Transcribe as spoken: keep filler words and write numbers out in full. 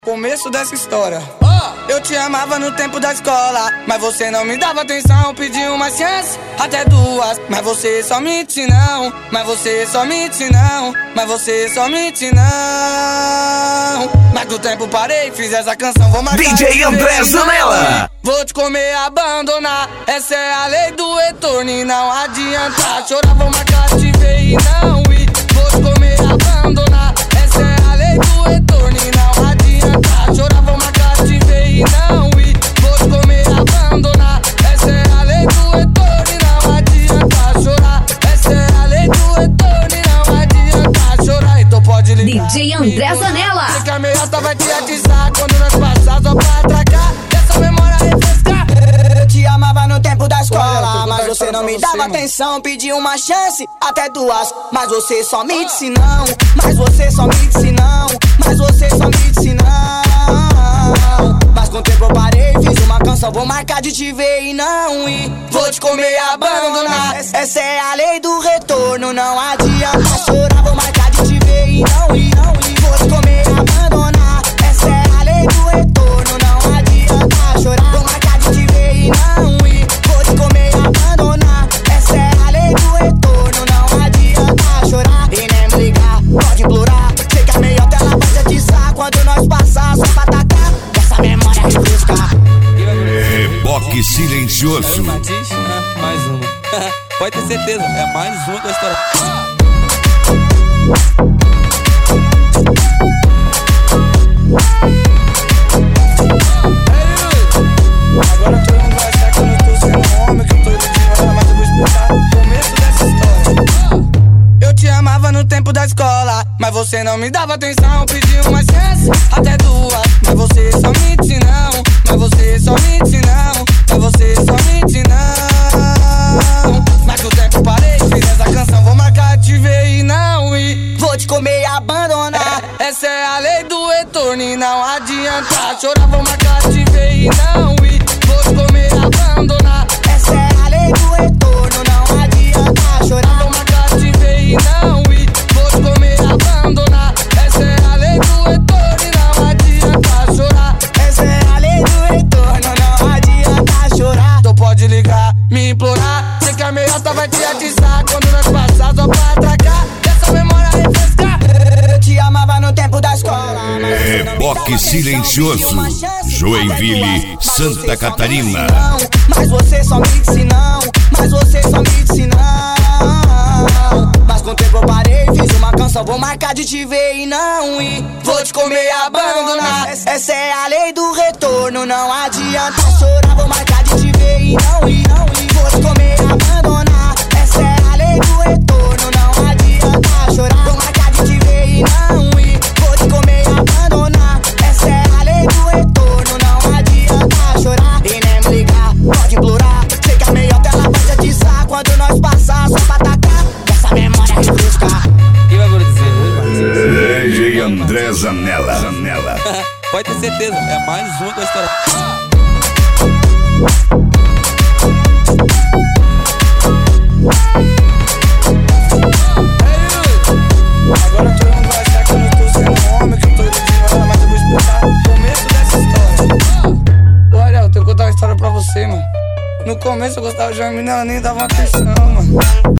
Começo dessa história. Eu te amava no tempo da escola, mas você não me dava atenção. Pedi uma chance, até duas, mas você só mente não. Mas você só mente não. Mas você só mente não. Mas do tempo parei, fiz essa canção, vou marcar D J André Zanella. Vou te comer, abandonar, essa é a lei do retorno e não adianta chorar, vou marcar, te ver e não ir. Vou te comer, abandonar, essa é a lei do retorno e não adianta chorar, vou marcar, te ver e não ir. Vou te comer, abandonar, essa é a lei do retorno e não adianta chorar, essa é a lei do retorno e não adianta chorar. Então pode ligar D J André Zanella. que a meiota vai te atizar quando nós passar só pra atracar. Essa memória refrescar. Eu te amava no tempo da escola, mas você não me dava atenção. Pedi uma chance, até duas, mas você só me disse não. Mas você só me disse não. Mas você só me disse não. Mas com o tempo eu parei, fiz uma canção, vou marcar de te ver e não ir. Vou te comer, abandonar, essa é a lei do retorno. Não adianta chorar, vou marcar de te ver e não ir, não ir. Vou te comer, abandonar, essa é a lei do retorno. Não adianta chorar, vou marcar de te ver e não ir. Vou te comer, abandonar, essa é a lei do retorno. Não adianta chorar e nem me ligar, pode implorar. Sei que a meiota ela vai te atizar quando nós passar só pra atacar. Essa memória refrescar. Reboque silencioso. Matiz, ah, mais uma. Pode ter certeza, é mais uma da história. Agora todo mundo vai achar que eu não tô sendo homem, que eu tô iludindo, mas eu vou explicar o começo dessa história. Eu te amava no tempo da escola, mas você não me dava atenção. Pedi uma chance, até duas, mas você só mente não. Mas você só mente não. Mas você só mente não. Mas do tempo parei, fiz essa canção, vou marcar, te ver e não ir. Vou te comer e abandonar, Essa é a lei do retorno e não adianta chorar, vou marcar, te ver e não ir. Vou te comer, abandonar, essa é a lei do retorno. Não adianta chorar, vou marcar, te ver e não ir. Vou te comer, abandonar, essa é a lei do retorno e não adianta chorar. essa é a lei do retorno. Não adianta chorar. Então pode ligar, me implorar. Sei que a meiota vai te atizar quando nós passar só pra atracar. Essa memória refrescar. Eu te amava no tempo da escola, mas você não me dava Reboque atenção. silencioso. Pedi uma chance, Joinville, até duas, Santa mas você só Catarina. me disse não. Mas você só me disse não. Mas você só me disse não. Mas com o tempo eu parei, fiz uma canção, vou marcar de te ver e não ir. Vou te comer e abandonar, essa é a lei do retorno. Não adianta chorar, vou marcar de te ver e não ir, não ir. Vou te comer e abandonar, essa é a lei do retorno. Não adianta chorar, vou marcar de te ver e não ir. Vou te comer e abandonar, essa é a lei do retorno. Não adianta chorar e nem me ligar, pode implorar. Sei que a meiota ela vai te atizar quando nós passar só pra atacar. Essa memória refrescar. Quem vai dizer? D J André Zanella. Zanella. Pode ter certeza, é mais uma da história. Agora todo mundo vai achar que eu não tô sendo homem, que eu tô iludindo, mas eu vou explicar o começo dessa história. Olha, eu tenho que contar uma história pra você, mano. No começo eu gostava de uma menina, ela nem dava atenção, mano.